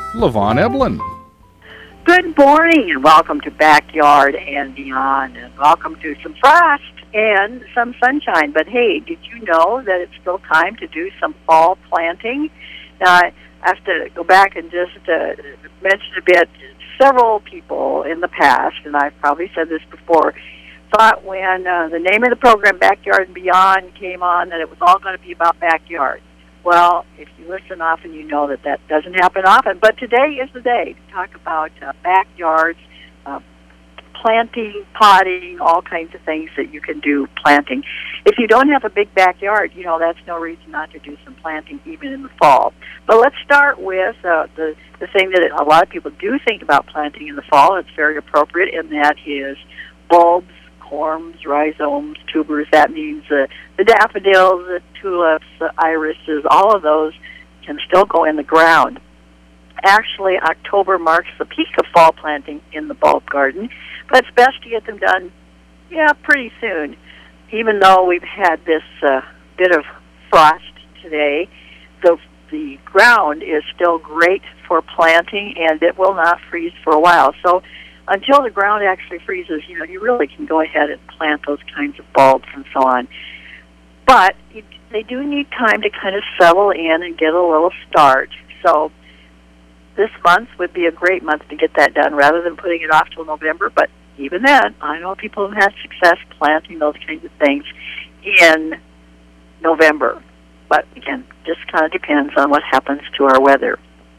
LaVon Eblin. Good morning and welcome to Backyard and Beyond, and welcome to some frost and some sunshine. But hey, did you know that it's still time to do some fall planting? Now, I have to go back and just mention a bit. Several people in the past, and I've probably said this before, thought when the name of the program, Backyard and Beyond, came on that it was all going to be about backyard. Well, if you listen often, you know that that doesn't happen often. But today is the day to talk about backyards, planting, potting, all kinds of things that you can do planting. If you don't have a big backyard, you know, that's no reason not to do some planting even in the fall. But let's start with the thing that a lot of people do think about planting in the fall. It's very appropriate, and that is bulbs, corms, rhizomes, tubers. That means the daffodils, the tulips, the irises, all of those can still go in the ground. Actually, October marks the peak of fall planting in the bulb garden, but it's best to get them done, pretty soon. Even though we've had this bit of frost today, the ground is still great for planting, and it will not freeze for a while. So until the ground actually freezes, you really can go ahead and plant those kinds of bulbs and so on. But they do need time to kind of settle in and get a little start. So this month would be a great month to get that done rather than putting it off till November. But even then, I know people have had success planting those kinds of things in November. But again, just kind of depends on what happens to our weather.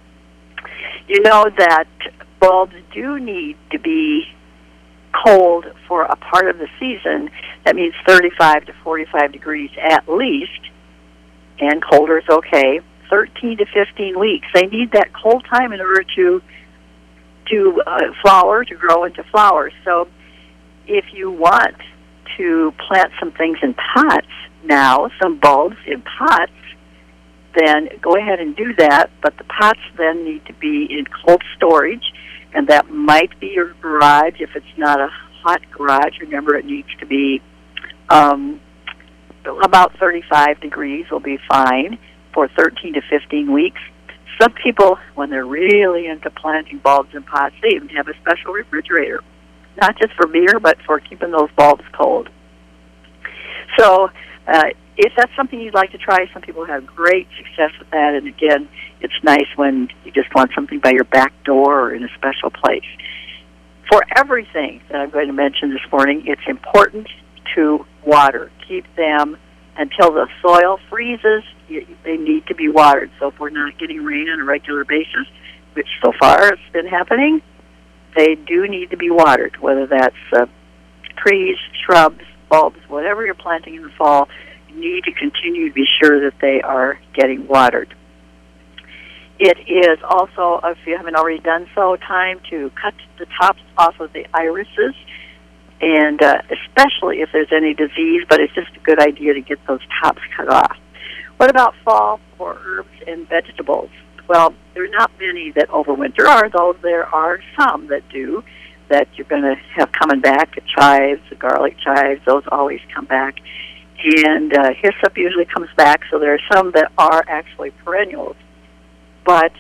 You know that bulbs do need to be cold for a part of the season. That means 35 to 45 degrees at least, and colder is okay. 13 to 15 weeks. They need that cold time in order to flower, to grow into flowers. So if you want to plant some things in pots now, some bulbs in pots, then go ahead and do that. But the pots then need to be in cold storage, and that might be your garage. If it's not a hot garage, remember it needs to be about 35 degrees will be fine for 13 to 15 weeks. Some people, when they're really into planting bulbs in pots, they even have a special refrigerator, not just for beer, but for keeping those bulbs cold. So if that's something you'd like to try, some people have great success with that. And again, it's nice when you just want something by your back door or in a special place. For everything that I'm going to mention this morning, it's important to water. Keep them until the soil freezes. They need to be watered. So if we're not getting rain on a regular basis, which so far has been happening, they do need to be watered, whether that's trees, shrubs, bulbs, whatever you're planting in the fall. You need to continue to be sure that they are getting watered. It is also, if you haven't already done so, time to cut the tops off of the irises, and especially if there's any disease, but it's just a good idea to get those tops cut off. What about fall for herbs and vegetables? Well, there are not many that overwinter, although there are some that do, that you're going to have coming back. The chives, the garlic chives, those always come back. And hyssop usually comes back, so there are some that are actually perennials. But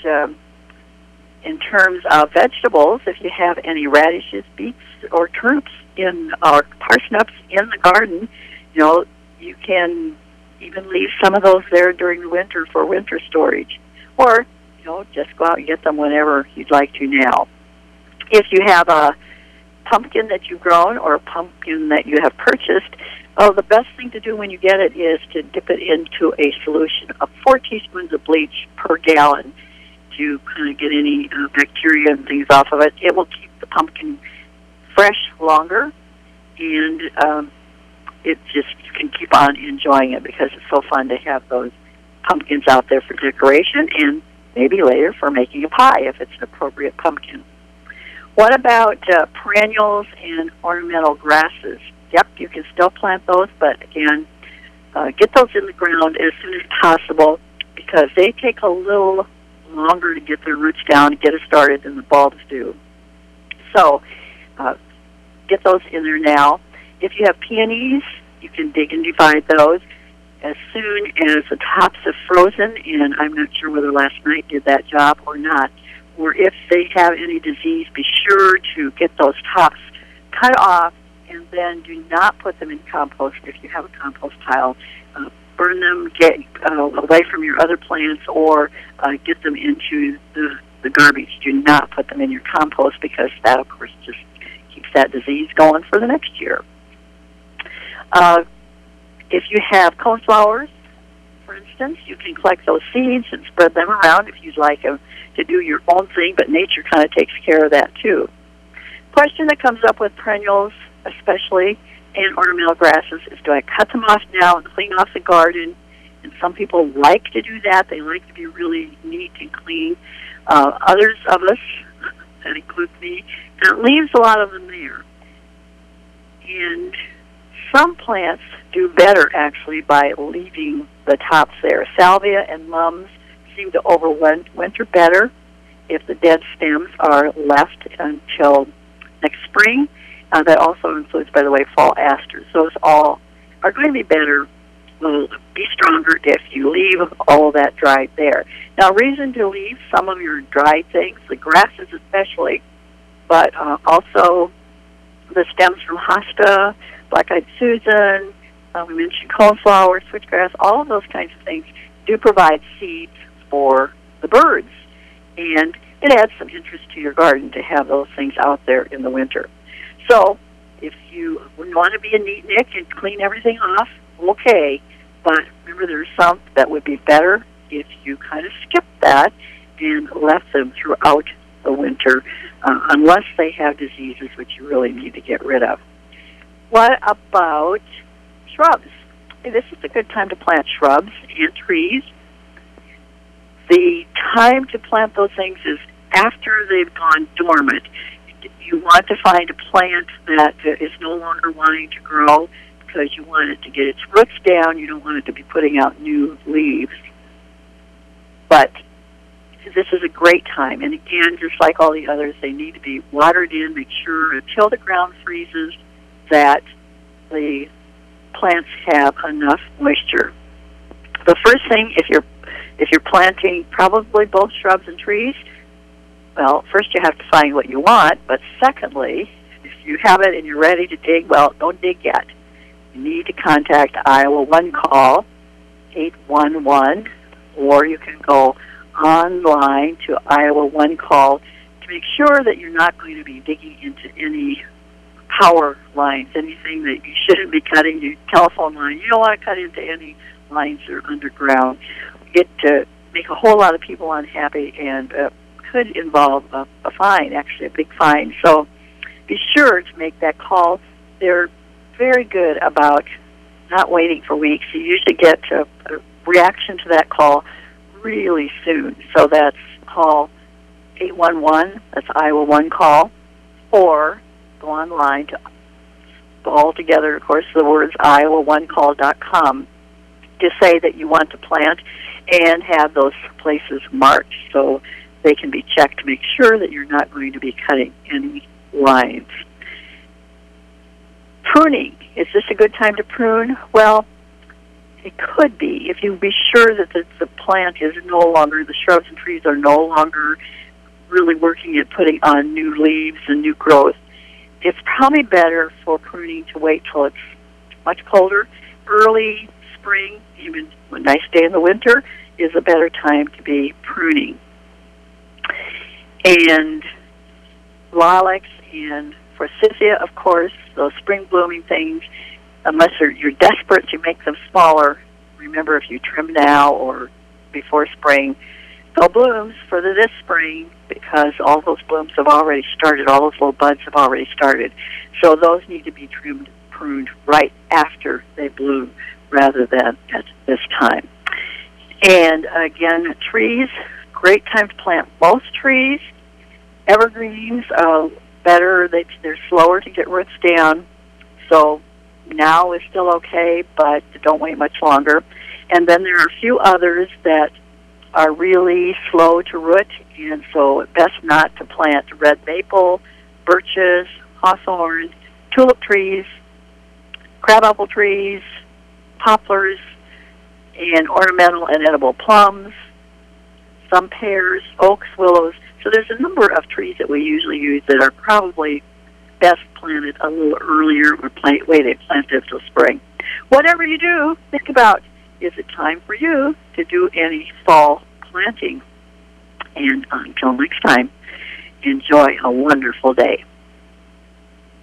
in terms of vegetables, if you have any radishes, beets, or turnips or parsnips in the garden, you can even leave some of those there during the winter for winter storage. Or, just go out and get them whenever you'd like to now. If you have a pumpkin that you've grown or a pumpkin that you have purchased, the best thing to do when you get it is to dip it into a solution of 4 teaspoons of bleach per gallon to kind of get any bacteria and things off of it. It will keep the pumpkin fresh longer, and it just you can keep on enjoying it because it's so fun to have those pumpkins out there for decoration and maybe later for making a pie if it's an appropriate pumpkin. What about perennials and ornamental grasses? Yep, you can still plant those, but again, get those in the ground as soon as possible because they take a little longer to get their roots down and get it started than the bulbs do. So get those in there now. If you have peonies, you can dig and divide those. As soon as the tops have frozen, and I'm not sure whether last night did that job or not, or if they have any disease, be sure to get those tops cut off, and then do not put them in compost if you have a compost pile. Burn them, get away from your other plants, or get them into the garbage. Do not put them in your compost, because that, of course, just keeps that disease going for the next year. If you have coneflowers, for instance, you can collect those seeds and spread them around if you'd like to do your own thing, but nature kind of takes care of that too. Question that comes up with perennials, especially, and ornamental grasses, is do I cut them off now and clean off the garden? And some people like to do that. They like to be really neat and clean. Others of us, that includes me, leaves a lot of them there. And some plants do better, actually, by leaving the tops there. Salvia and mums seem to overwinter better if the dead stems are left until next spring. That also includes, by the way, fall asters. Those all are going to be better, will be stronger if you leave all of that dried there. Now, reason to leave some of your dried things, the grasses especially, but also the stems from hosta, black-eyed Susan, we mentioned coneflower, switchgrass, all of those kinds of things do provide seeds for the birds. And it adds some interest to your garden to have those things out there in the winter. So if you want to be a neatnik and clean everything off, okay. But remember, there's some that would be better if you kind of skipped that and left them throughout the winter, unless they have diseases which you really need to get rid of. What about shrubs? This is a good time to plant shrubs and trees. The time to plant those things is after they've gone dormant. You want to find a plant that is no longer wanting to grow because you want it to get its roots down. You don't want it to be putting out new leaves. But this is a great time. And again, just like all the others, they need to be watered in. Make sure until the ground freezes that the plants have enough moisture. The first thing, if you're planting probably both shrubs and trees, well, first you have to find what you want, but secondly, if you have it and you're ready to dig, well, don't dig yet. You need to contact Iowa One Call, 811, or you can go online to Iowa One Call to make sure that you're not going to be digging into any power lines, anything that you shouldn't be cutting, your telephone line. You don't want to cut into any lines that are underground. It make a whole lot of people unhappy and could involve a fine, actually a big fine. So be sure to make that call. They're very good about not waiting for weeks. You usually get a reaction to that call really soon. So that's call 811, that's Iowa One Call, or go online to, all together, of course, the words iowaonecall.com, to say that you want to plant and have those places marked so they can be checked to make sure that you're not going to be cutting any lines. Pruning. Is this a good time to prune? Well, it could be if you be sure that the plant is no longer, the shrubs and trees are no longer really working at putting on new leaves and new growth. It's probably better for pruning to wait till it's much colder. Early spring, even a nice day in the winter, is a better time to be pruning. And lilacs and forsythia, of course, those spring blooming things, unless you're desperate to make them smaller, remember if you trim now or before spring, they'll blooms for this spring because all those blooms have already started, all those little buds have already started. So those need to be pruned right after they bloom rather than at this time. And again, trees, great time to plant most trees. Evergreens, better, they're slower to get roots down, so now is still okay, but don't wait much longer. And then there are a few others that are really slow to root, and so best not to plant red maple, birches, hawthorn, tulip trees, crabapple trees, poplars, and ornamental and edible plums, some pears, oaks, willows. So there's a number of trees that we usually use that are probably best planted a little earlier or way they plant it till spring. Whatever you do, think about, is it time for you to do any fall planting? And until next time, enjoy a wonderful day.